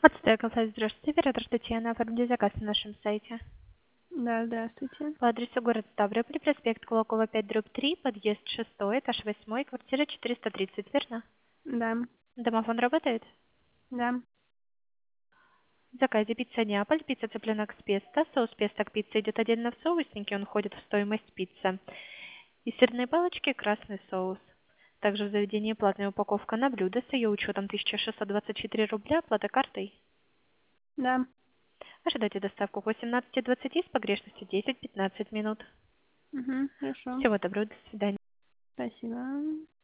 Отстая консаль, здравствуйте, оператор Татьяна, оформите заказ на нашем сайте. Да, здравствуйте. По адресу город Ставрополь, проспект Кулакова 5/3, подъезд 6, этаж 8, квартира 430, верно? Да, Домофон работает? да. В заказе пицца Неаполь, пицца цыпленок с песто, соус песто к пицце идет отдельно в соусники, он входит в стоимость пиццы. И сырные палочки, красный соус. Также в заведении платная упаковка на блюдо с ее учетом 1624 рубля, оплата картой. Да. Ожидайте доставку к 18:20 с погрешностью 10-15 минут. Угу, хорошо. Всего доброго, до свидания. Спасибо.